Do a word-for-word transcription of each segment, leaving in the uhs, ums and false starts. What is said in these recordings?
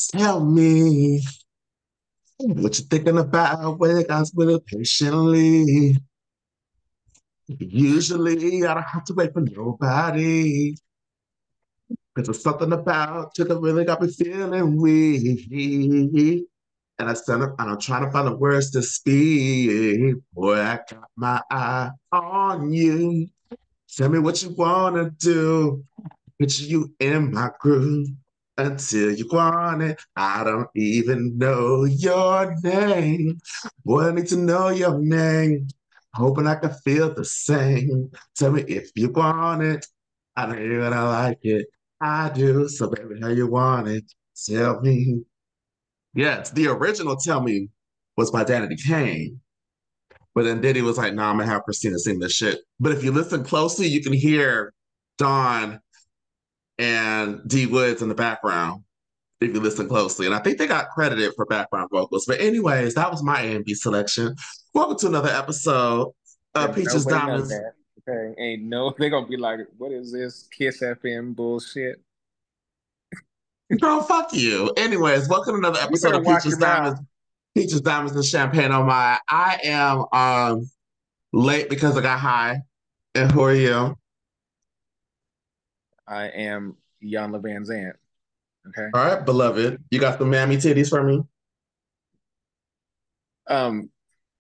Tell me what you're thinking about when it comes with it patiently. Usually, I don't have to wait for nobody. Because there's something about you that really got me feeling weak. And I stand up and I'm trying to find the words to speak. Boy, I got my eye on you. Tell me what you want to do. Picture you in my groove until you want it. I don't even know your name. Boy, I need to know your name. Hoping I can feel the same. Tell me if you want it. I know you're gonna like it. I do. So, baby, how you want it? Tell me. Yes, the original Tell Me was by Danity Kane. But then Diddy was like, nah, I'm gonna have Christina sing this shit. But if you listen closely, you can hear Dawn and D Woods in the background if you listen closely. And I think they got credited for background vocals. But anyways, that was my A and B selection. Welcome to another episode of There's no Peaches way none of Diamonds. that. Okay. Ain't no, they're gonna be like, what is this Kiss F M bullshit? Girl, fuck you. Anyways, welcome to another You episode better of watch Peaches your mouth. Diamonds. Peaches Diamonds and Champagne on my. I am um late because I got high. And who are you? I am Jan Van Zant. Okay. All right, beloved. You got some mammy titties for me? Um,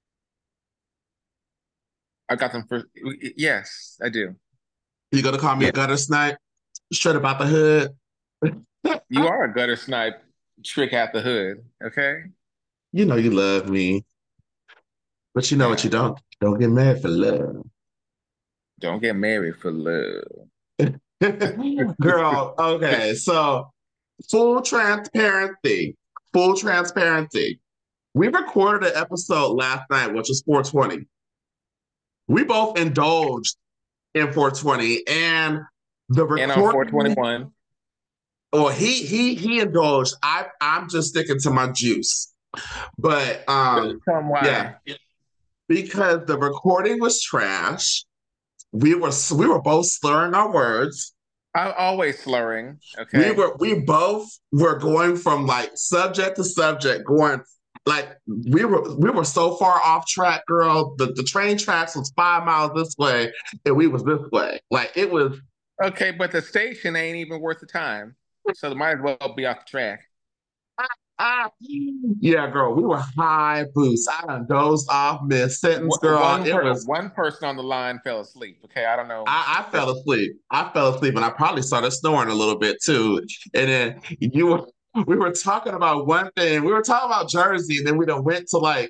I got them for yes, I do. You gonna call me a Yeah, gutter snipe? Straight about the hood. you are a gutter snipe trick out the hood. Okay. You know you love me. But you know what Yeah. you don't? Don't get married for love. Don't get married for love. Girl, okay. So full transparency. Full transparency. We recorded an episode last night, which was four twenty. We both indulged in four twenty and the And on recording, four twenty-one, or he he he indulged. I I'm just sticking to my juice. But um tell them yeah, why. because the recording was trash. We were we were both slurring our words. I'm always slurring. We Okay. were we both were going from like subject to subject, going like we were we were so far off track, girl. The the train tracks was five miles this way, and we was this way. Like it was. Okay, but the station ain't even worth the time. So they might as well be off the track. Ah, yeah, girl, we were high boost. I done dozed off mid sentence, girl. One It per was. one person on the line fell asleep. Okay, I don't know. I, I fell asleep. I fell asleep, and I probably started snoring a little bit too. And then you were, we were talking about one thing. We were talking about Jersey, and then we done went to like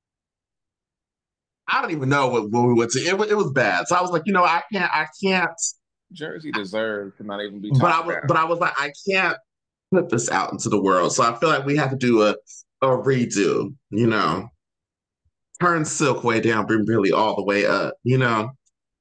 I don't even know what, what we went to. It, wa- it was bad. So I was like, you know, I can't, I can't. Jersey deserved to not even be But I talked was, about. but I was like, I can't put this out into the world. So I feel like we have to do a a redo. You know, turn Silk way down, bring Billy all the way up. You know.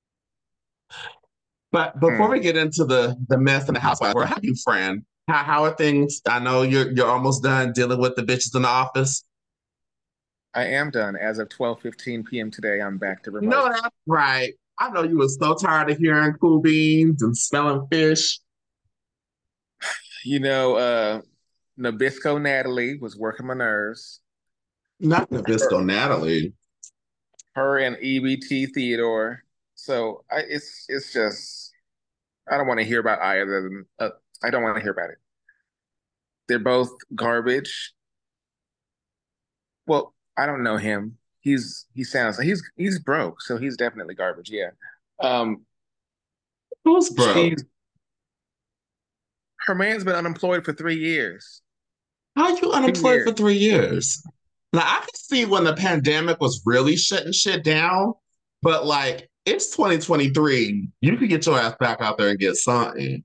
But before Hmm. we get into the the mess in the house, where have you, friend? How how are things? I know you're you're almost done dealing with the bitches in the office. I am done. As of twelve fifteen p m today, I'm back to No, remote. that's right. I know you were so tired of hearing cool beans and smelling fish. You know, uh, Nabisco Natalie was working my nerves. Not Her, Nabisco Natalie. her and E B T Theodore. So I, it's it's just I don't want to hear about either of them. Uh, I don't want to hear about it. They're both garbage. Well, I don't know him. He's he sounds like he's he's broke, so he's definitely garbage. Yeah. Um, Who's broke? she's her man's been unemployed for three years. How you Two unemployed for years. three years? Now I can see when the pandemic was really shutting shit down, but like it's twenty twenty-three. You could get your ass back out there and get something.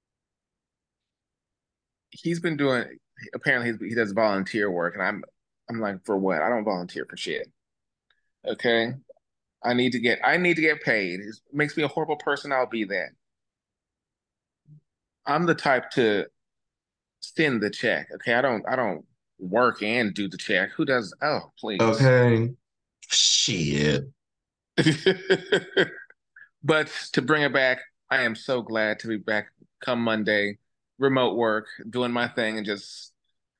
He's been doing apparently he's, he does volunteer work, and I'm I'm like, for what? I don't volunteer for shit. Okay. I need to get I need to get paid. It makes me a horrible person. I'll be that. I'm the type to send the check. Okay. I don't I don't work and do the check. Who does? Oh, please. Okay. Shit. But to bring it back, I am so glad to be back come Monday, remote work, doing my thing and just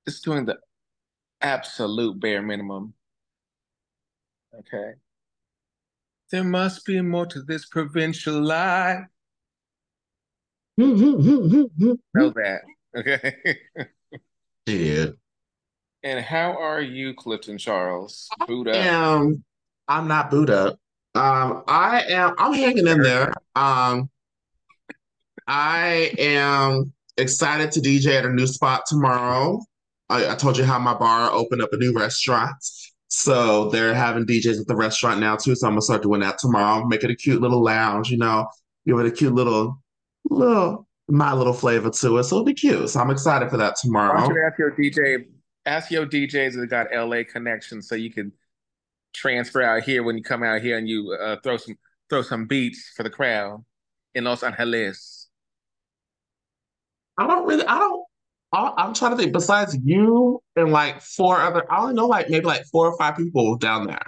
Just doing the absolute bare minimum. Okay. There must be more to this provincial life. Know that. Okay. Shit. And how are you, Clifton Charles? Boot up. am I'm not booed up. Um, I am I'm hanging in there. Um, I am excited to D J at a new spot tomorrow. I, I told you how my bar opened up a new restaurant. So they're having D Js at the restaurant now too. So I'm gonna start doing that tomorrow. Make it a cute little lounge, you know, give it a cute little little my little flavor to it. So it'll be cute. So I'm excited for that Why don't tomorrow. you ask your D J, ask your D Js that got L A connections so you can transfer out here when you come out here and you uh, throw some throw some beats for the crowd in Los Angeles. I don't really I don't I, I'm trying to think besides you and like four other I only know like maybe like four or five people down there.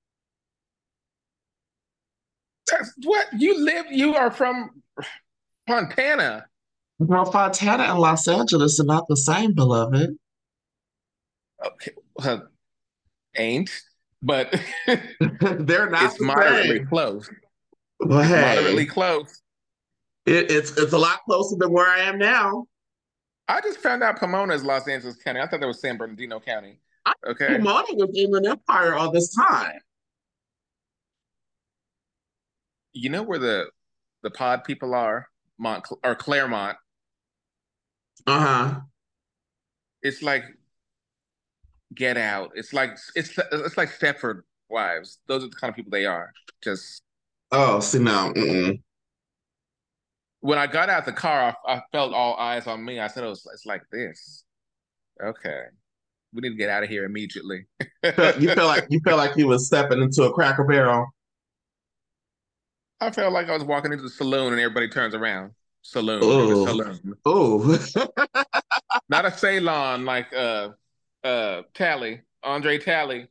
That's what you live. You are from Fontana. Girl, Fontana and Los Angeles are not the same, beloved. Okay, well, ain't, but They're not it's the moderately same. close. Well, It's moderately hey, close. it, it's it's a lot closer than where I am now. I just found out Pomona is Los Angeles County. I thought that was San Bernardino County. I Okay. Pomona was Inland Empire all this time. You know where the the pod people are? Mont or Claremont. Uh-huh. It's like Get Out. It's like it's it's like Stepford Wives. Those are the kind of people they are. Just Oh, see now. Mm-mm. when I got out the car, I, I felt all eyes on me. I said, "Oh, it's, it's like this." Okay, we need to get out of here immediately. Felt- You feel like you feel like you was stepping into a Cracker Barrel. I felt like I was walking into the saloon and everybody turns around. Saloon, the Oh, saloon, oh. not a salon like uh uh Tally, Andre Tally,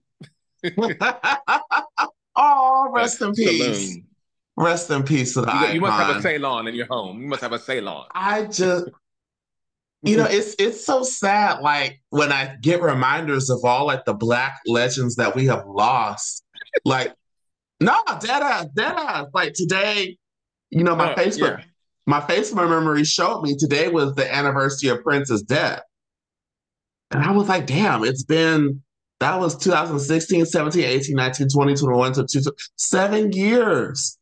Oh, a rest in peace. saloon. Rest in peace to the You got, you must have a icon. salon in your home. You must have a salon. I just You know, it's it's so sad. Like when I get reminders of all like the black legends that we have lost. Like, no, dead ass, dead ass. Like today, you know, my Uh, Facebook, yeah. my Facebook memory showed me today was the anniversary of Prince's death. And I was like, damn, it's been that was two thousand sixteen, seventeen, eighteen, nineteen, twenty, twenty-one to two, seven years.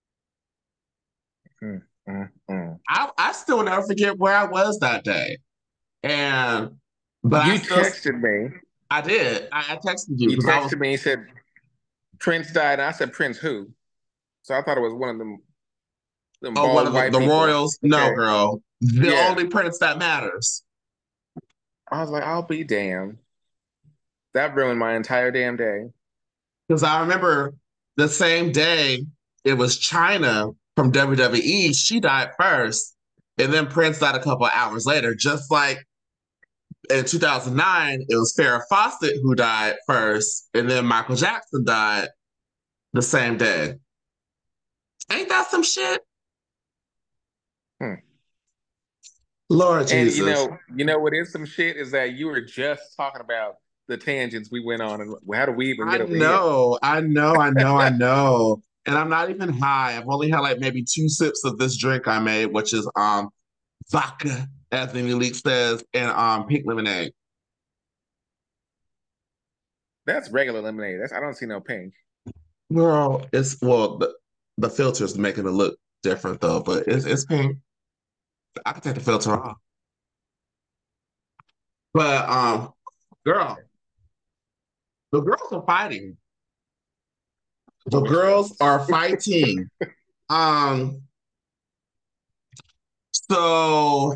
Mm, mm, mm. I, I still never forget where I was that day. And but I You still texted me. I did. I, I texted you You because I was texted me and said Prince died. And I said Prince who? So I thought it was one of them them oh, one bald of the, white the people. Royals. No, Okay. girl. The Yeah. only prince that matters. I was like, I'll be damned. That ruined my entire damn day. Because I remember the same day it was China from W W E. She died first. And then Prince died a couple of hours later. Just like in two thousand nine, it was Farrah Fawcett who died first. And then Michael Jackson died the same day. Ain't that some shit? Hmm. Lord And you Jesus. know, you know what is some shit is that you were just talking about the tangents we went on and how do we even I get over here? know, I know, I know, I know. And I'm not even high. I've only had like maybe two sips of this drink I made, which is um vodka, as the elite says, and um pink lemonade. That's regular lemonade. That's I don't see no pink. Girl, it's well the the filter's making it look different though, but it's it's pink. I can take the filter off. But um, girl, the girls are fighting. The Which girls ones? are fighting. Um, so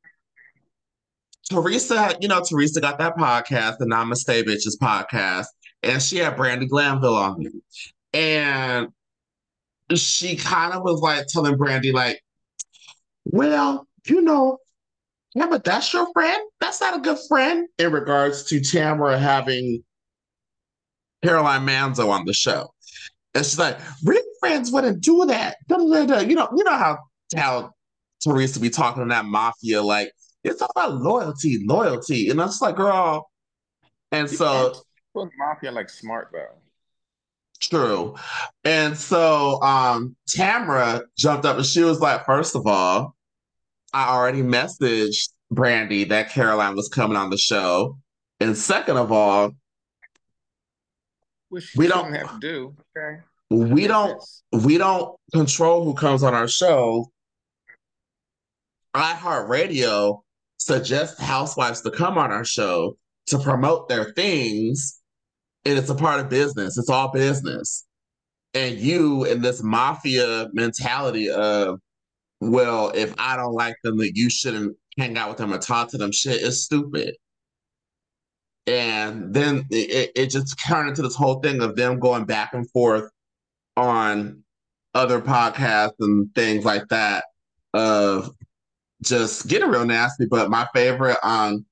Teresa, you know, Teresa got that podcast, the Namaste Bitches podcast, and she had Brandy Glanville on there. And she kind of was like telling Brandy, like, well, you know, yeah, but that's your friend. That's not a good friend in regards to Tamara having Caroline Manzo on the show. And she's like, real friends wouldn't do that. Da, da, da. You know, you know how how Teresa be talking to that mafia, like, It's all about loyalty, loyalty. And I'm just like, girl. And People aren't so, people in the mafia like smart though. true. And so um Tamra jumped up and she was like, first of all, I already messaged Brandy that Caroline was coming on the show. And second of all, Which she we don't shouldn't have to do. Okay. It's her we don't business. we don't control who comes on our show. iHeartRadio suggests housewives to come on our show to promote their things, and it's a part of business. It's all business. And you in this mafia mentality of, well, if I don't like them, that you shouldn't hang out with them or talk to them, shit is stupid. And then it, it just turned into this whole thing of them going back and forth on other podcasts and things like that of just getting real nasty. But my favorite um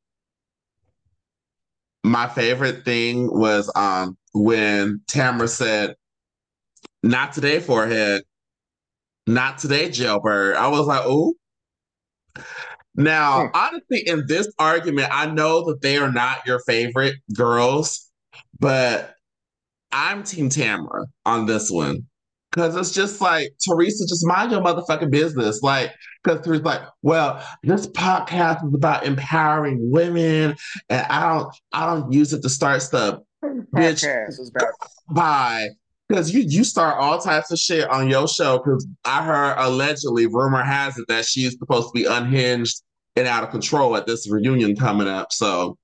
my favorite thing was um when Tamara said, not today, forehead, not today, jailbird. I was like, ooh. Now, Hmm. honestly, in this argument, I know that they are not your favorite girls, but I'm Team Tamara on this one. Cause it's just like, Teresa, just mind your motherfucking business. Like, because Teresa's like, well, this podcast is about empowering women, and I don't, I don't use it to start stuff. Bitch, Podcast is about bye. Because you you start all types of shit on your show. Because I heard allegedly, rumor has it that she's supposed to be unhinged and out of control at this reunion coming up. So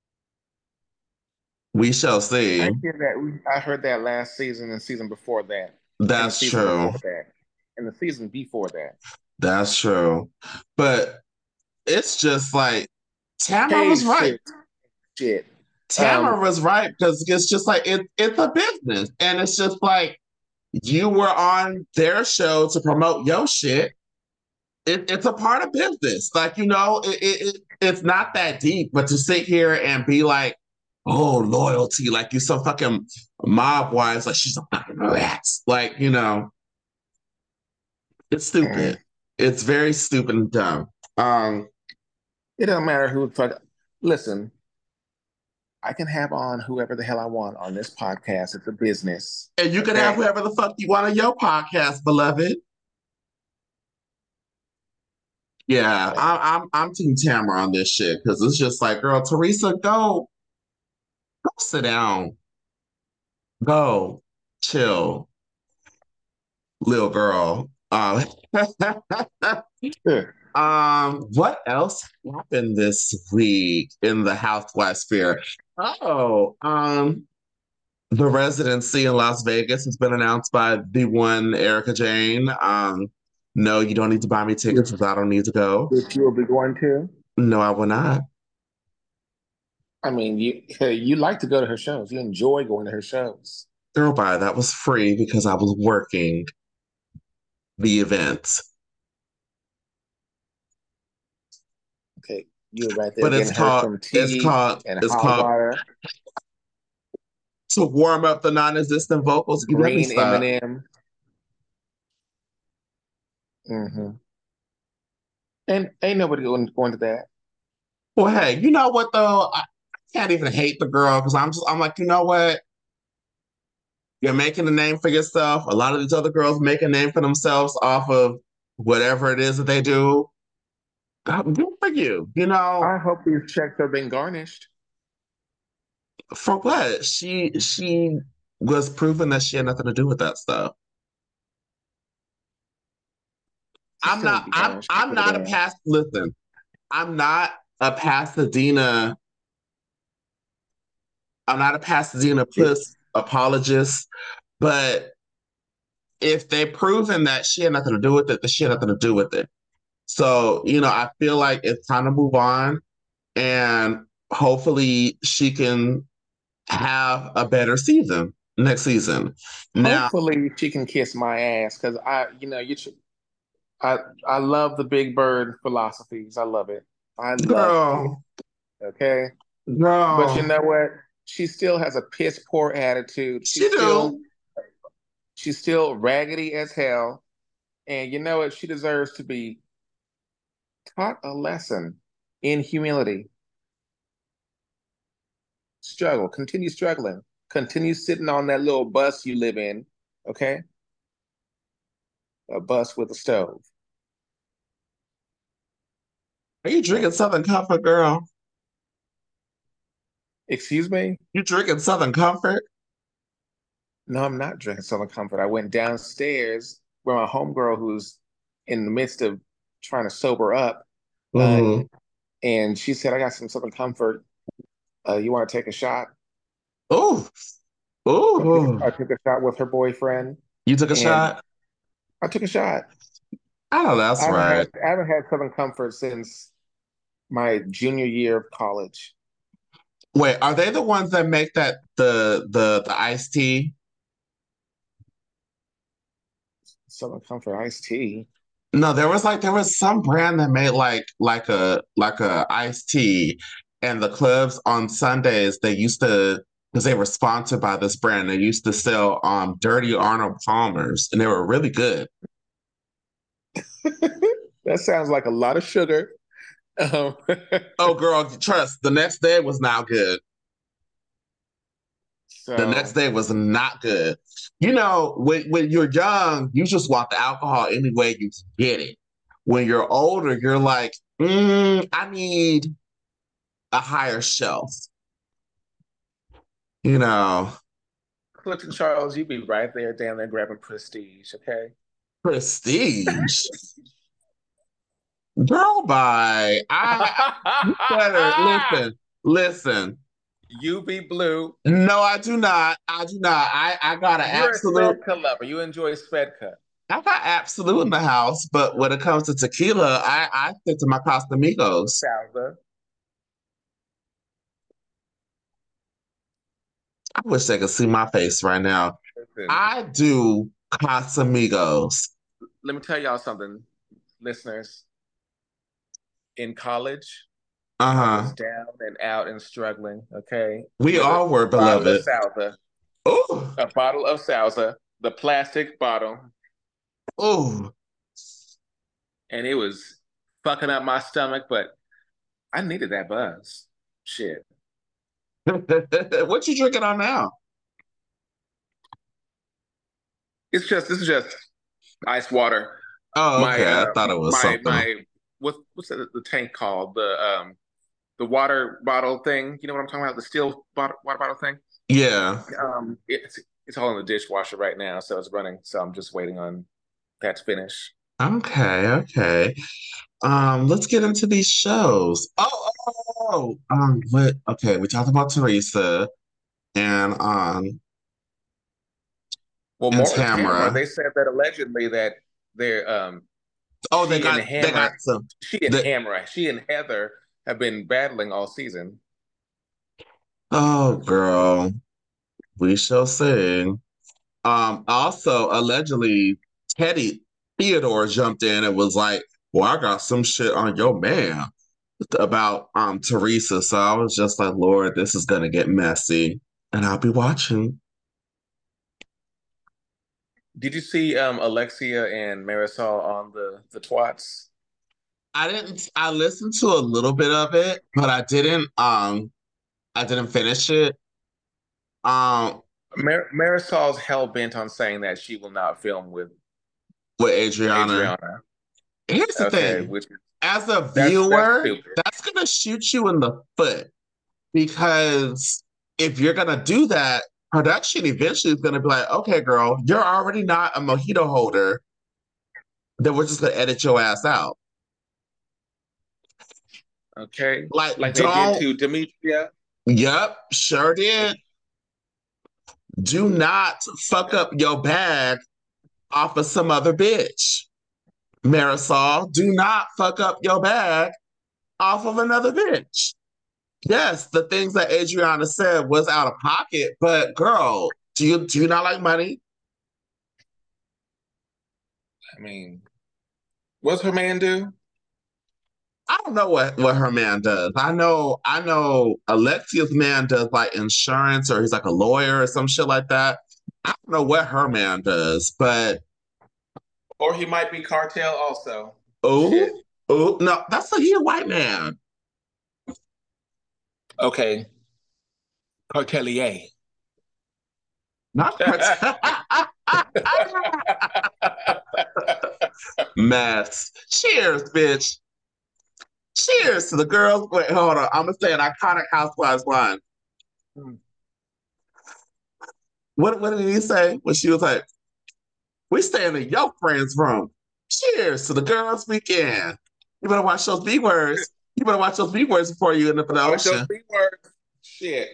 we shall I see. hear that I heard that last season and season before that. And the That's season true. before that. And the season before that. That's true. But it's just like Tamara Hey was right. shit. Shit. Tamara Um was right because it's just like it, it's a business. And it's just like you were on their show to promote your shit. It, it's a part of business. Like, you know, it, it, it, it's not that deep, but to sit here and be like, oh, loyalty, like you some fucking mob wives, like she's a fucking rat. Like, you know, it's stupid. It's very stupid and dumb. Um, it doesn't matter who the fuck. Listen, I can have on whoever the hell I want on this podcast. It's a business. and you can have Okay. whoever the fuck you want on your podcast, beloved. Yeah, Okay. I, I'm I'm Team Tamara on this shit because it's just like, girl, Teresa, go go sit down, go chill, little girl. Um, Sure. um, what else happened this week in the housewife sphere? Oh, um, the residency in Las Vegas has been announced by the one Erica Jane. Um, no, you don't need to buy me tickets Which, because I don't need to go. which you will be going to. No, I will not. I mean, you you like to go to her shows. You enjoy going to her shows. Girl, bye. That was free because I was working the event. Okay. You're right there But it's getting her called some it's tea called and it's hot called water, to warm up the non-existent vocals. You let me green stop. M and M. Mm-hmm. And ain't nobody going, going to that. Well, hey, you know what though? I can't even hate the girl because I'm just I'm like, you know what? You're making a name for yourself. A lot of these other girls make a name for themselves off of whatever it is that they do. God, good for you. You know, I hope these checks are being garnished. for what? She she was proven that she had nothing to do with that stuff. They I'm still need not to be I'm garnished. I'm Give a not a damn. past listen, I'm not a Pasadena, I'm not a Pasadena puss apologist, but if they proven that she had nothing to do with it, then she had nothing to do with it. So, you know, I feel like it's time to move on and hopefully she can have a better season next season. Now, Hopefully she can kiss my ass because I, you know, you should. I I love the Big Bird philosophies. I love it. I love it. girl, Okay, but you girl, know what? She still has a piss poor attitude. she She's still do. she's still raggedy as hell. And you know what? She deserves to be taught a lesson in humility. Struggle, continue struggling, continue sitting on that little bus you live in, okay? A bus with a stove. Are you drinking Southern Comfort, girl? Excuse me? You drinking Southern Comfort? No, I'm not drinking Southern Comfort. I went downstairs where my homegirl, who's in the midst of trying to sober up, uh, Mm-hmm. and she said, I got some Southern Comfort. Uh, you want to take a shot? Oh, So I took, oh. I took a shot with her boyfriend, You took a and shot? I took a shot. I know I that's haven't had right. I haven't had Southern Comfort since my junior year of college. Wait, are they the ones that make that the the the iced tea? Southern Comfort iced tea. No, there was like there was some brand that made like like a like a iced tea, and the clubs on Sundays they used to because they were sponsored by this brand. They used to sell um dirty Arnold Palmers, and they were really good. That sounds like a lot of sugar. Um, Oh, girl, trust. The next day was not good. The next so day was not good. You know, when when you're young, you just want the alcohol any way you can get it. When you're older, you're like, mm, I need a higher shelf. You know, Clifton Charles, you be right there down there grabbing prestige, okay? prestige. Girl, bye. I you better listen. Listen. You be blue. No, I do not. I do not. I I got an You're a absolute. Svedka lover. You enjoy Svedka. I got absolute in the house, but when it comes to tequila, I I stick to my Casamigos. Salsa. I wish they could see my face right now. Listen, I do Casamigos. let me tell y'all something, listeners. In college, I was Uh-huh. down and out and struggling, okay, We with a all were, bottle of beloved. salsa, Oh, a bottle of salsa, the plastic bottle, oh. and it was fucking up my stomach, but I needed that buzz. Shit. What you drinking on now? It's just this is just ice water. Oh, My okay. I uh thought it was my something. my what what's the, the tank called? The um the water bottle thing. You know what I'm talking about? The steel bottle, water bottle thing. Yeah. Um, it's it's all in the dishwasher right now, so it's running. So I'm just waiting on that to finish. Okay, okay. Um, let's get into these shows. Oh, oh, oh. Um, what? Okay, we talked about Teresa and um Well, and more on Tamara. Tamara. They said that allegedly that they're um Oh, they she and got they got Hammer, some. she and The Hammer, she and Heather have been battling all season. oh, girl, we shall see. Um, also, allegedly, Teddy Theodore jumped in and was like, "Well, I got some shit on your man about um Teresa." So I was just like, "Lord, this is gonna get messy," and I'll be watching. Did you see um Alexia and Marisol on the the twats? I didn't. I listened to a little bit of it, but I didn't. Um, I didn't finish it. Um, Mar Marisol's hell bent on saying that she will not film with with Adriana. Adriana. Here's the Okay, thing: which as a that's that's viewer, stupid. that's gonna shoot you in the foot because if you're gonna do that, production eventually is gonna be like, "Okay, girl, you're already not a mojito holder. Then we're just gonna edit your ass out." Okay, Like, like they did don't. to Demetria. Yep, sure did. Do not fuck up your bag off of some other bitch. Marisol, do not fuck up your bag off of another bitch. Yes, the things that Adriana said was out of pocket, but girl, do you do you not like money? I mean, what's her man do? I don't know what what her man does. I know I know Alexia's man does like insurance or he's like a lawyer or some shit like that. I don't know what her man does, but Or he might be cartel also. oh Shit. oh no, that's a he a white man. Okay, Cartelier. Not cartel. Mess. Cheers, bitch. Cheers to the girls. Wait, hold on. I'm gonna say an iconic Housewives line. What what did he say when she was like, "We staying in your friend's room"? Cheers to the girls' weekend. You better watch those B words. You better watch those B words before you end up in the Watch those ocean. three words. Shit.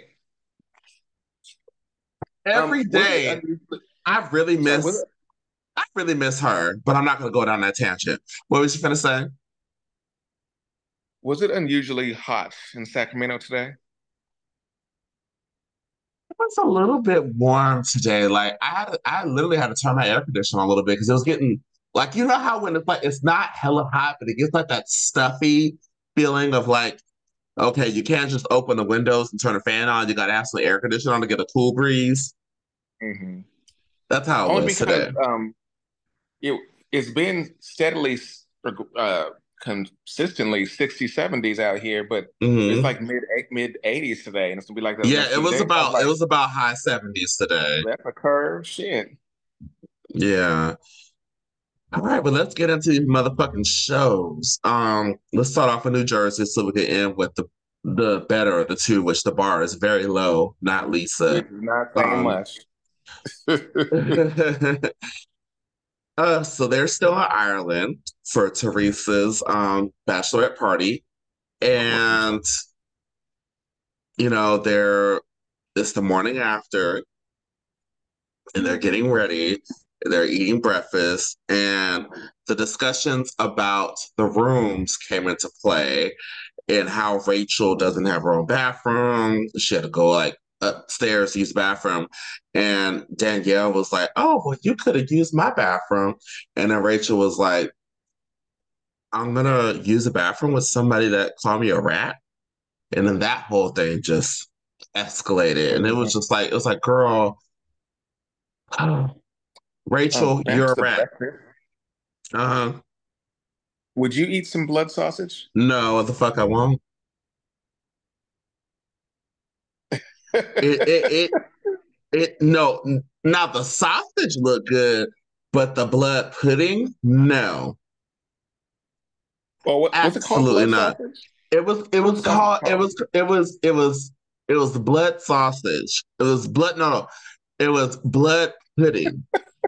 Um, Every was it day, unusually? I really Sorry, was miss. it I really miss her, but I'm not gonna go down that tangent. What was you gonna say? was it unusually hot in Sacramento today? It was a little bit warm today. Like I had, I literally had to turn my air conditioner on a little bit because it was getting like you know how when it's like it's not hella hot, but it gets like that stuffy feeling of like, okay, you can't just open the windows and turn the fan on. You got to have some air conditioner on to get a cool breeze. Hmm. That's how it Only was because today. um, it it's been steadily uh consistently sixties, seventies out here, but it's Hmm. like mid mid eighties today, and it's gonna be like that the Yeah, next it few was days. I was about it like, was about high seventies today. that's a curve. Shit. Yeah. All right, but let's get into these motherfucking shows. Um, let's start off in New Jersey so we can end with the the better of the two, which the bar is very low, not Which Lisa. is not saying Um, much. uh, so they're still in Ireland for Teresa's um bachelorette party, and you know they're it's the morning after, and they're getting ready. They're eating breakfast, and the discussions about the rooms came into play and how Rachel doesn't have her own bathroom. She had to go like upstairs to use the bathroom. And Danielle was like, "Oh, well, you could have used my bathroom." And then Rachel was like, "I'm gonna use the bathroom with somebody that called me a rat." And then that whole thing just escalated. And it was Mhm. just like, it was like, girl, Um, Rachel, back you're to a the rat. breakfast. Uh-huh. Would you eat some blood sausage? No, what the fuck I won't. It it it it no, n- now the sausage looked good, but the blood pudding, no. Well, what was it called? Absolutely Blood not. sausage? It was it What was was the sausage called it called? was it was it was it was blood sausage. It was blood no no. It was blood pudding.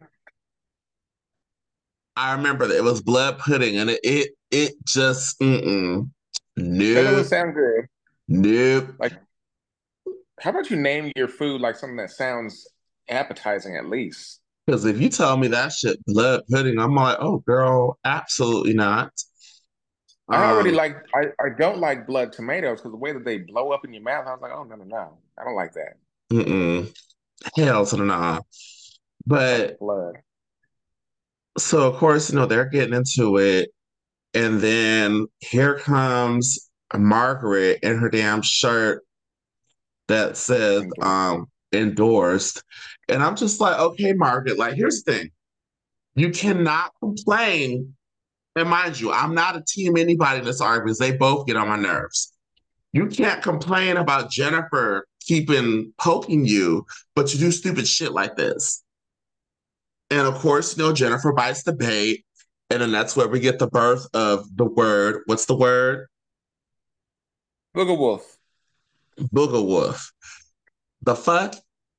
I remember that it was blood pudding and it it, it just mm-mm. That doesn't Nope. sound good. Nope. Like, how about you name your food like something that sounds appetizing at least? Because if you tell me that shit blood pudding, I'm like, oh girl, absolutely not. I already Um, like I, I don't like blood tomatoes because the way that they blow up in your mouth, I was like, oh no no no, I don't like that. mm-mm. Hell to the nah. Fucking But blood. so of course, you know, they're getting into it. And then here comes Margaret in her damn shirt that says And um endorsed. And I'm just like, okay, Margaret, like here's the thing. You cannot complain. And mind you, I'm not a team anybody in this argument. They both get on my nerves. You can't complain about Jennifer keeping poking you, but you do stupid shit like this. And of course, you know, Jennifer bites the bait. And then that's where we get the birth of the word. What's the word? Booger Wolf. Booger wolf. The fuck?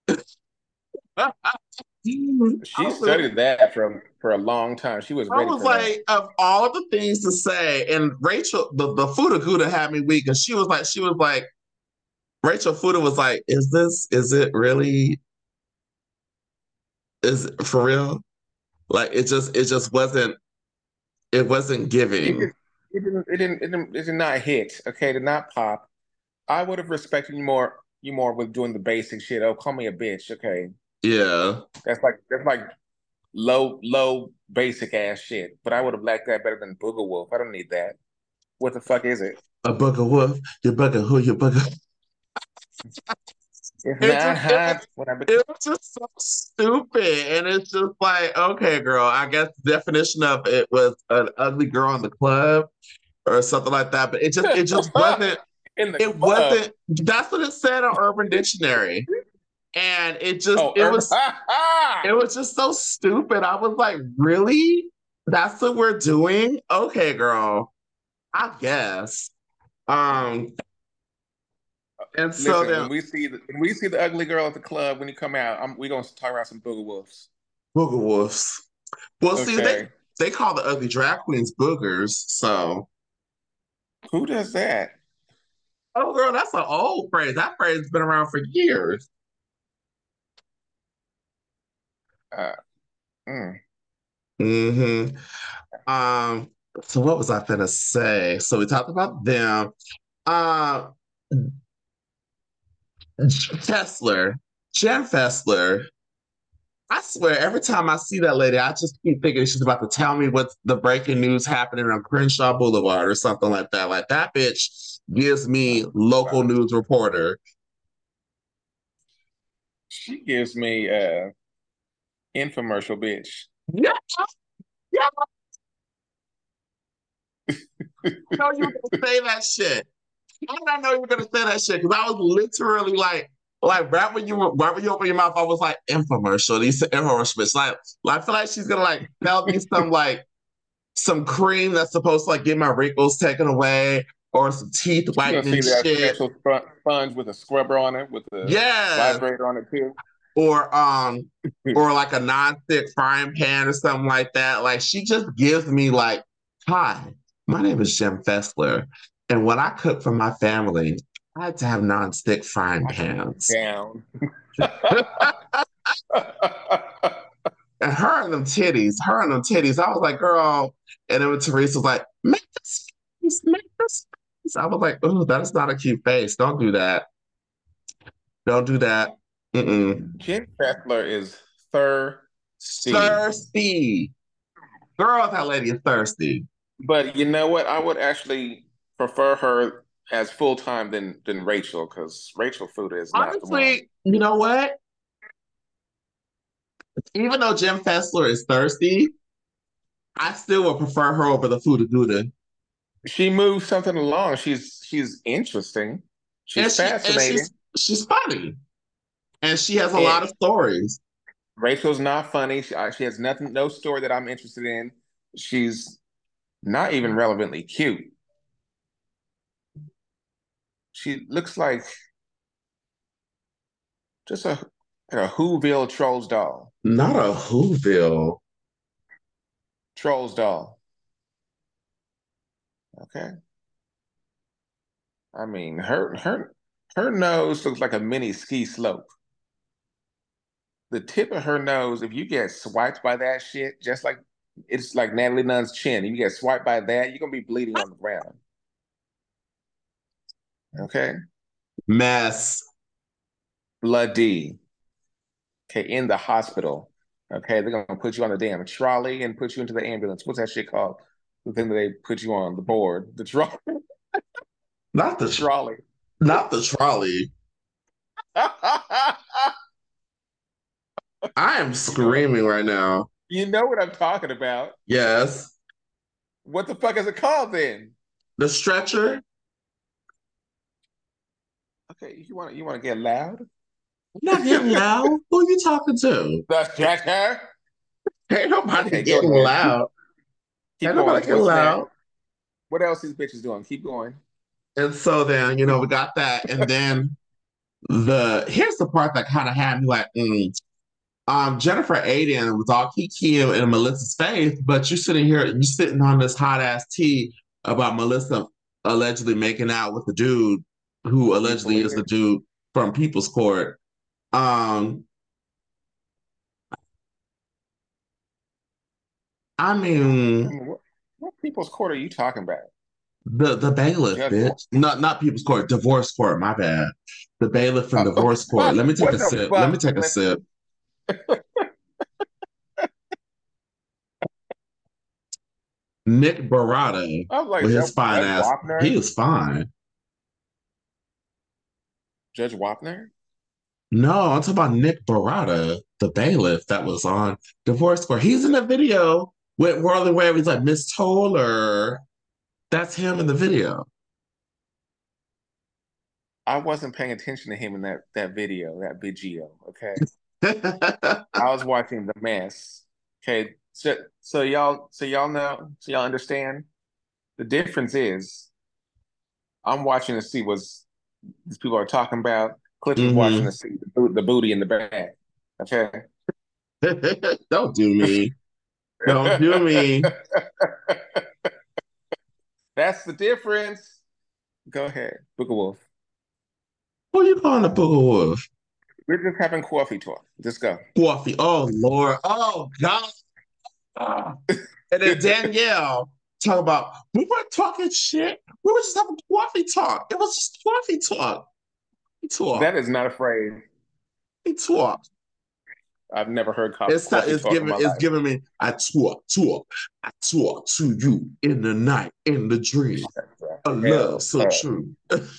I She was, studied that for for a long time. She was I ready was for that. like, of all the things to say, and Rachel, the, the Fuda Gouda had me weak, and she was like, she was like, Rachel Fuda was like, is this, is it really, is it for real? Like it just, it just wasn't, it wasn't It giving. just it didn't it didn't it didn't, it did not hit. Okay, it did not pop. I would have respected you more you more with doing the basic shit. Oh, call me a bitch. Okay. Yeah. That's like that's like low, low, basic ass shit. But I would have liked that better than Booger Wolf. I don't need that. What the fuck is it? A booger wolf, you bugger who you bugger. It's It not just it was hot when I become. it was just so stupid. And it's just like, okay, girl, I guess the definition of it was an ugly girl in the club or something like that. But it just it just wasn't in the It club. wasn't, that's what it said on Urban Dictionary. And it just, Oh, it urban. was, it was just so stupid. I was like, really? That's what we're doing? Okay, girl. I guess. Um, and so Listen, then when we see the when we see the ugly girl at the club when you come out, I'm, we gonna talk about some booger wolves. Booger Wolves. Well, see, they Okay, they call the ugly drag queens boogers. So, who does that? oh girl, that's an old phrase. That phrase has been around for years. Uh, mm. hmm Um, so what was I gonna say? So we talked about them. Uh, Fessler, Jen Fessler. I swear, every time I see that lady, I just keep thinking she's about to tell me what's the breaking news happening on Crenshaw Boulevard or something like that. Like that bitch gives me local news reporter. She gives me uh infomercial bitch. Yeah, yeah, I know you were gonna say that shit. How did I know you were gonna say that shit? Because I was literally like, like right when you were, right when you open your mouth, I was like infomercial. These infomercial bitch. Like, like, I feel like she's gonna like tell me some like some cream that's supposed to like get my wrinkles taken away or some teeth You gonna whitening see that shit. special sp- sponge with a scrubber on it with a Yes. vibrator on it too. Or um, or like a non-stick frying pan or something like that. Like she just gives me like, hi, my name is Jim Fessler. And when I cook for my family, I like to have non-stick frying pans. Down. And her and them titties, her and them titties. I was like, girl. And then when Teresa was like, make this face, make this face. I was like, oh, that is not a cute face. Don't do that. Don't do that. Mm-mm. Jen Fessler is thirsty. Thirsty. Girl, that lady is thirsty. But you know what? I would actually prefer her as full time than than Rachel because Rachel Fuda is not the one. Honestly, you know what? Even though Jim Fessler is thirsty, I still would prefer her over the Fuda Gouda. She moves something along. She's she's interesting. And She's she and fascinating. she's she's funny. And she has a And lot of stories. Rachel's not funny. She, uh, she has nothing, no story that I'm interested in. She's not even relevantly cute. She looks like just a a Whoville Trolls doll. Not a Whoville. Trolls doll. Okay. I mean, her her her nose looks like a mini ski slope. The tip of her nose, if you get swiped by that shit, just like it's like Natalie Nunn's chin, if you get swiped by that, you're gonna be bleeding on the ground. Okay. Mess. Bloody. Okay, in the hospital. Okay, they're gonna put you on the damn trolley and put you into the ambulance. What's that shit called? The thing that they put you on, the board, the trolley. Not The the trolley. not the trolley. I am You know what I'm, screaming right now. you know what I'm talking about. Yes. What the fuck is it called then? The stretcher. Okay, you want you want to get loud? I'm not getting loud. Who are you talking to? The stretcher. Ain't nobody Okay, go getting ahead. Keep, loud. keep Ain't nobody going. getting What's next? loud. What else these bitches doing? Keep going. And so then, you know, we got that. And then the here's the part that kind of had me like, mm. um, Jennifer Aiden was all kiki in Melissa's face, but you're sitting here, you sitting on this hot ass tea about Melissa allegedly making out with the dude who You allegedly believe is the it? dude from People's Court. Um, I I mean, mean, what, what people's court are you talking about? the the bailiff, Judge what? bitch. Not not People's Court, Divorce Court. My bad. The bailiff from Oh, Divorce Court. Let me take what a the sip. Let me fuck, take a Melissa? sip. Nick Barada I'm like with his Judge, fine Judge ass. He Wapner. is fine. Judge Wapner. No, I'm talking about Nick Barada, the bailiff that was on Divorce Court. He's in the video with Worldly Wave. He's like, Miss Toller. That's him in the video. I wasn't paying attention to him in that that video, that video. Okay, I was watching the mess. Okay, so so y'all so y'all know so y'all understand the difference is I'm watching to see what these people are talking about. Cliff is watching to hmm see the, boot, the booty in the back. Okay. Don't do me. Don't do me. That's the difference. Go ahead, Book of Wolf. Who you calling a booger wolf? We're just having coffee talk. Just go. Coffee. Oh Lord. Oh God. Ah. And then Danielle talk about we weren't talking shit. We were just having coffee talk. It was just coffee talk. We That talk. is not a phrase. We talk. I've never heard co- It's not, coffee it's talk in giving my it's life. giving me I talk, talk. I talk to you in the night, in the dream. Shut the A love hell so up. true.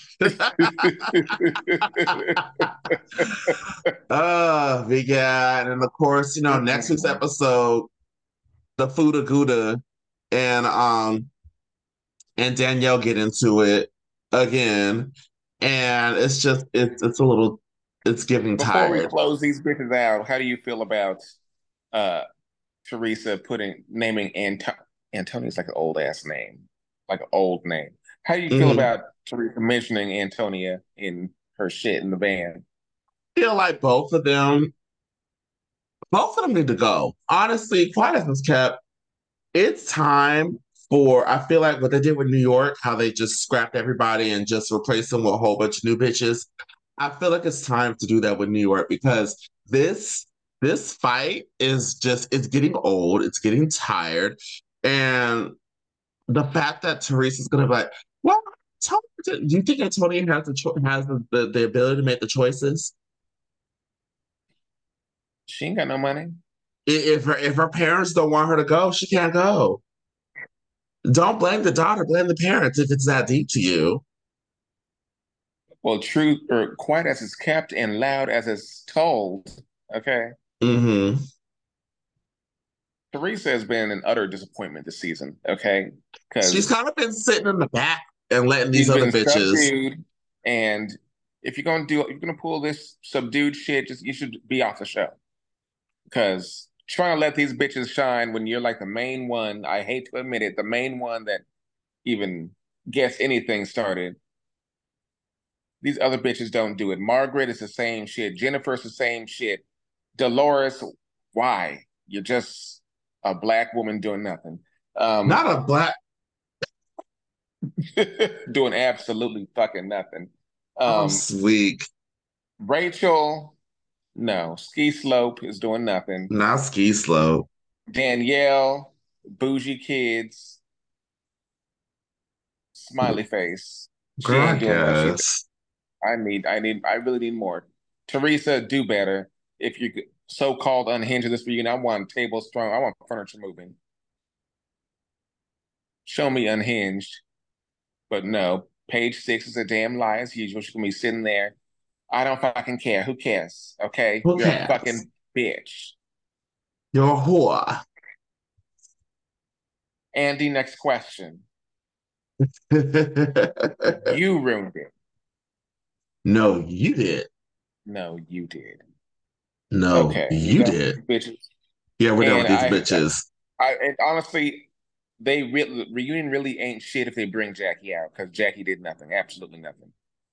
uh, we got, and of course, you know, next week's Mm-mm. episode, the Fuda Gouda and um and Danielle get into it again. And it's just it's it's a little it's giving Before we tired. close these bitches out, how do you feel about uh Teresa putting naming Anto Antonia's like an old ass name, like an old name. How do you feel Mhm. about Teresa mentioning Antonia in her shit in the van? Feel like both of them, both of them need to go. Honestly, Quiet as kept. It's time for, I feel like what they did with New York, how they just scrapped everybody and just replaced them with a whole bunch of new bitches. I feel like it's time to do that with New York because this this fight is just it's getting old, it's getting tired. And the fact that Teresa's gonna be like, well, tell me, do you think Antonia has the cho- has the, the, the ability to make the choices? She ain't got no money. If her if her parents don't want her to go, she can't go. Don't blame the daughter, blame the parents if it's that deep to you. Well, true or quiet as it's kept and loud as it's told. Okay. hmm Teresa has been an utter disappointment this season. Okay. She's Because kind of been sitting in the back and letting these she's other been bitches. subdued. And if you're gonna do if you're gonna pull this subdued shit, just you should be off the show. Because trying to let these bitches shine when you're like the main one, I hate to admit it, the main one that even gets anything started. These other bitches don't do it. Margaret is the same shit. Jennifer's the same shit. Dolores, why? You're just a black woman doing nothing. Um, Not a black. doing absolutely fucking nothing. I'm Um, sweet. Rachel, no. Ski Slope is doing nothing. Not ski slow. Danielle, bougie kids, smiley face. She Girl, I ain't doing much either. guess. I need, I need, I really need more. Teresa, do better. If you so-called unhinged this weekend, I want tables thrown. I want furniture moving. Show me unhinged. But no, page six is a damn lie as usual. She's gonna be sitting there. I don't fucking care. Who cares? Okay, Who you're a cares? fucking bitch. You're a whore. Andy, next question. You ruined it. No, you did. No, you did. No, Okay, we you done with did. these bitches. Yeah, we're done with And these I, bitches. I, and honestly, they really reunion really ain't shit if they bring Jackie out because Jackie did nothing, absolutely nothing.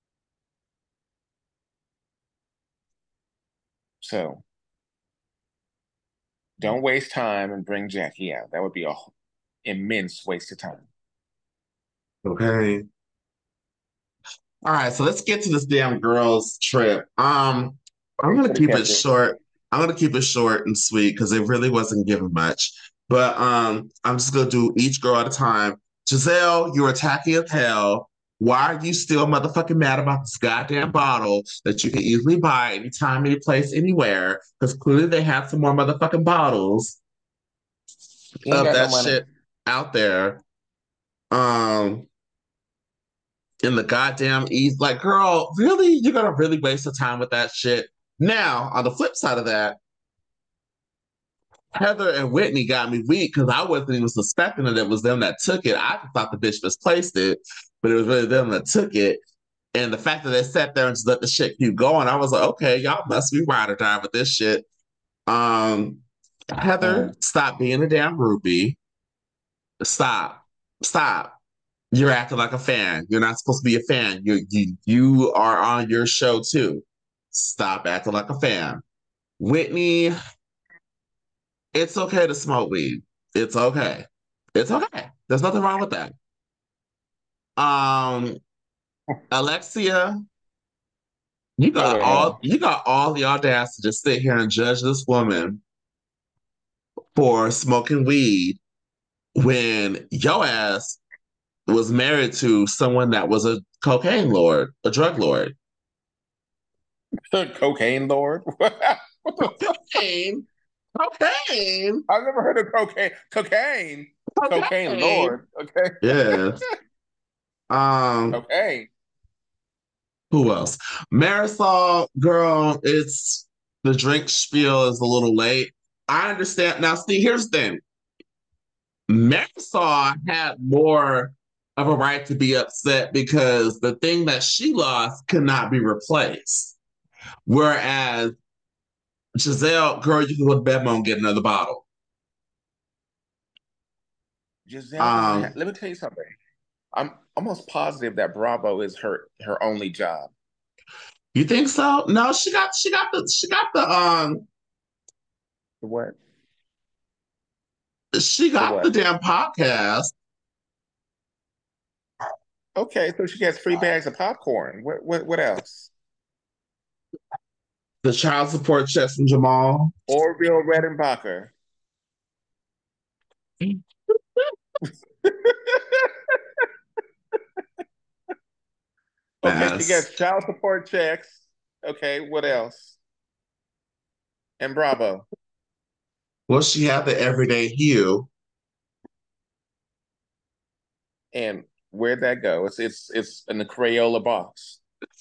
So don't waste time and bring Jackie out. That would be a immense waste of time. Okay. All right, so let's get to this damn girls trip. Um, I'm They gonna could have keep it kept it. short. I'm gonna keep it short and sweet because it really wasn't given much. But um, I'm just gonna do each girl at a time. Giselle, you're tacky as hell. Why are you still motherfucking mad about this goddamn bottle that you can easily buy anytime, any place, anywhere? Because clearly they have some more motherfucking bottles You ain't of got no that money. shit out there. Um, in the goddamn East. Like, girl, really? You're gonna really waste the time with that shit. Now, on the flip side of that, Heather and Whitney got me weak because I wasn't even suspecting that it was them that took it. I thought the bitch misplaced it, but it was really them that took it. And the fact that they sat there and just let the shit keep going, I was like, okay, y'all must be ride or die with this shit. Um, Heather, Mm. stop being a damn groupie. Stop. Stop. You're acting like a fan. You're not supposed to be a fan. You you you are on your show too. Stop acting like a fan. Whitney, it's okay to smoke weed. It's okay. It's okay. There's nothing wrong with that. Um, Alexia, you Go got to all hell. you got all the audacity to sit here and judge this woman for smoking weed when your ass was married to someone that was a cocaine lord, a drug lord. Cocaine lord. What the fuck? Cocaine, cocaine, I've never heard of cocaine. Cocaine. Cocaine cocaine. lord. Okay. Yes. Um, Cocaine. who else? Marisol, girl, it's the drink spiel is a little late. I understand. Now, see, here's the thing. Marisol had more of a right to be upset because the thing that she lost could not be replaced. Whereas Giselle, girl, you can go to Bevmo and get another bottle. Giselle doesn't have. Um, Let me tell you something. I'm almost positive that Bravo is her her only job. you think so? No, she got she got the she got the um The what? she The got the what? damn podcast. Okay, so she gets free bags of popcorn. What what what else? The child support checks from Jamal. Orville Redenbacher. Okay, she Mess. gets child support checks. Okay, what else? And Bravo. Well, she had the everyday hue. And where'd that go? It's it's it's in the Crayola box.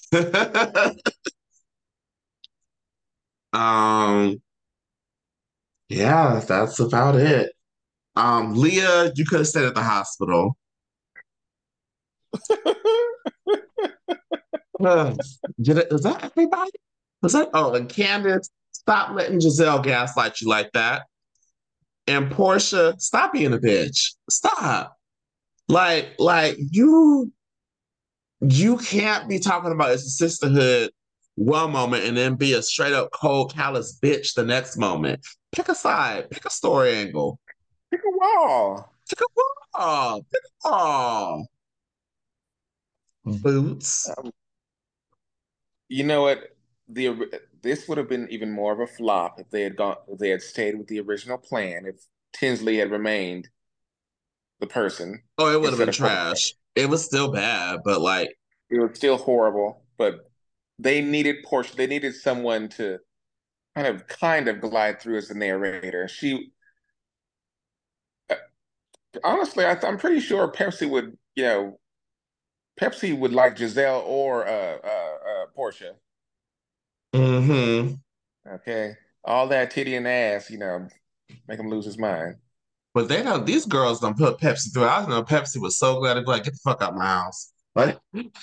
um, yeah, that's about it. Um, Leah, you could have stayed at the hospital. Uh, did it, is that everybody? Was that? Oh, and Candace, stop letting Giselle gaslight you like that. And Portia, stop being a bitch. Stop. Like, like you, you can't be talking about it's a sisterhood one moment and then be a straight up cold, callous bitch the next moment. Pick a side. Pick a story angle. Pick a wall. Pick a wall. Pick a wall. Boots. Um, you know what? The this would have been even more of a flop if they had gone if they had stayed with the original plan, if Tinsley had remained the person Oh, it would have instead been of Portia. trash. It was still bad, but like, It was still horrible, but they needed Portia. They needed someone to kind of kind of glide through as the narrator. She uh, honestly, I, I'm pretty sure Pepsi would, you know, Pepsi would like Giselle or uh, uh, uh, Portia. mm-hmm. Okay, all that titty and ass, you know, make him lose his mind. But they don't, these girls don't put Pepsi through. I know Pepsi was so glad to be like, get the fuck out of my house. Like,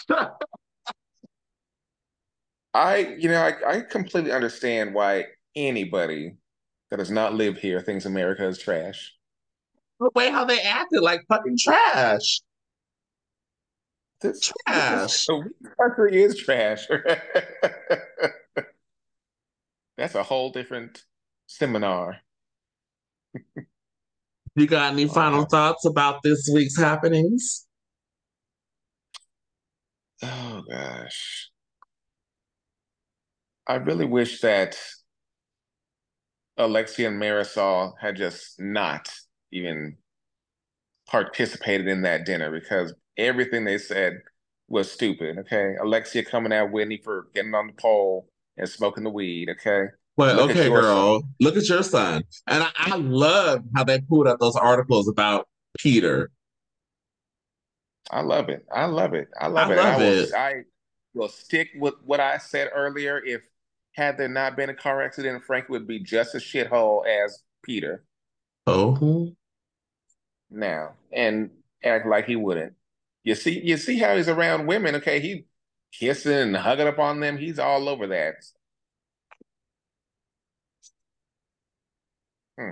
I, you know, I, I completely understand why anybody that does not live here thinks America is trash. the way how they acted, like fucking trash. This this Trash. country is trash. That's a whole different seminar. You got any final Wow. thoughts about this week's happenings? Oh gosh. I really wish that Alexia and Marisol had just not even participated in that dinner because everything they said was stupid. Okay. Alexia coming at Whitney for getting on the pole and smoking the weed. Okay. Well, Look at okay, your son. girl, look at your son. And I, I love how they pulled up those articles about Peter. I love it. I love it. I I love it. And I love will it. I will stick with what I said earlier. If had there not been a car accident, Frank would be just as shithole as Peter Oh, now and act like he wouldn't. You see, you see how he's around women. Okay, he kissing and hugging up on them. He's all over that. Hmm.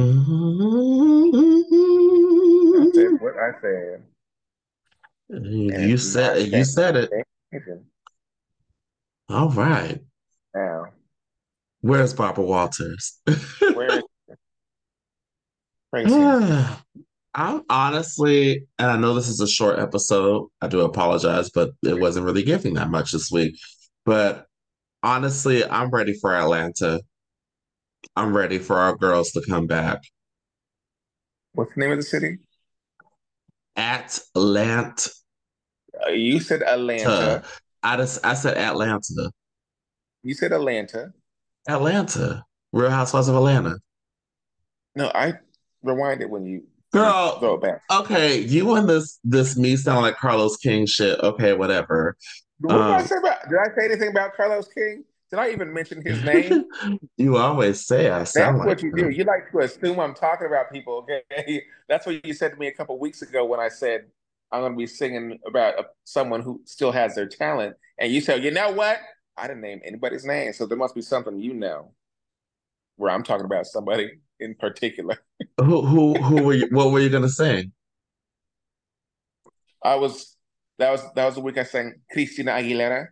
I said Mhm. what I said, and You it's not said you said it. changing All right. now. Where's Barbara Walters? Where is Tracy? I'm honestly, and I know this is a short episode. I do apologize, but it wasn't really giving that much this week. But honestly, I'm ready for Atlanta. I'm ready for our girls to come back. What's the name of the city? Atlanta. Uh, you said Atlanta. I just I said Atlanta. You said Atlanta. Atlanta. Real Housewives of Atlanta. No, I rewind it when you when you throw Girl, it back. okay, you and this this me sound like Carlos King shit. Okay, whatever. What did I Um say about? Did I say anything about Carlos King? Did I even mention his name? you always say I sound That's like what you do. him. You like to assume I'm talking about people. Okay, that's what you said to me a couple weeks ago when I said I'm going to be singing about uh, someone who still has their talent, and you said, you know what? I didn't name anybody's name, so there must be something you know where I'm talking about somebody in particular. Who who who were you what were you gonna sing? I was that was that was the week I sang Christina Aguilera.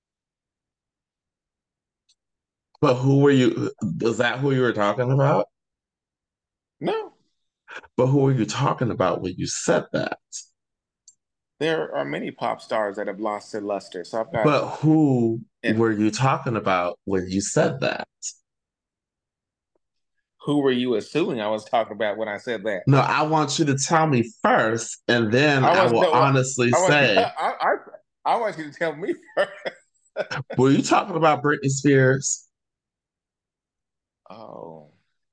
But who were you is that who you were talking about? No, But who were you talking about when you said that? there are many pop stars that have lost their luster. So I've got, But who and were you talking about when you said that? who were you assuming I was talking about when I said that? No, I want you to tell me first, and then I I was will no, honestly I want say, I, I I want you to tell me first. were you talking about Britney Spears? Oh,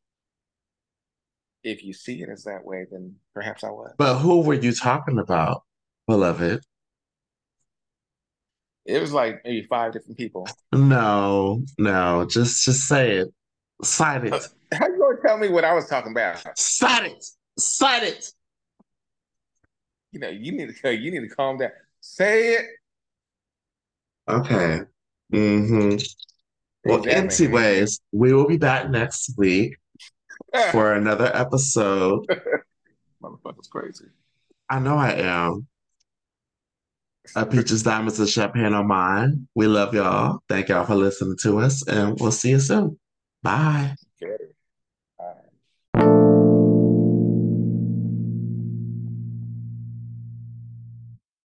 if you see it as that way, then perhaps I But was. who were you talking about, beloved? It was like maybe five different people. No, no, just just say it. Cite Uh, it. How you gonna tell me what I was talking about? Cite it. Cite it. You know, you need to you need to calm down. Say it. Okay. Hmm. Well, Exactly. anyways, we will be back next week for another episode. Motherfucker's crazy. I know I am. A Peaches, Diamonds, and Champagne on mine. We love y'all. Thank y'all for listening to us, and we'll see you soon. Bye.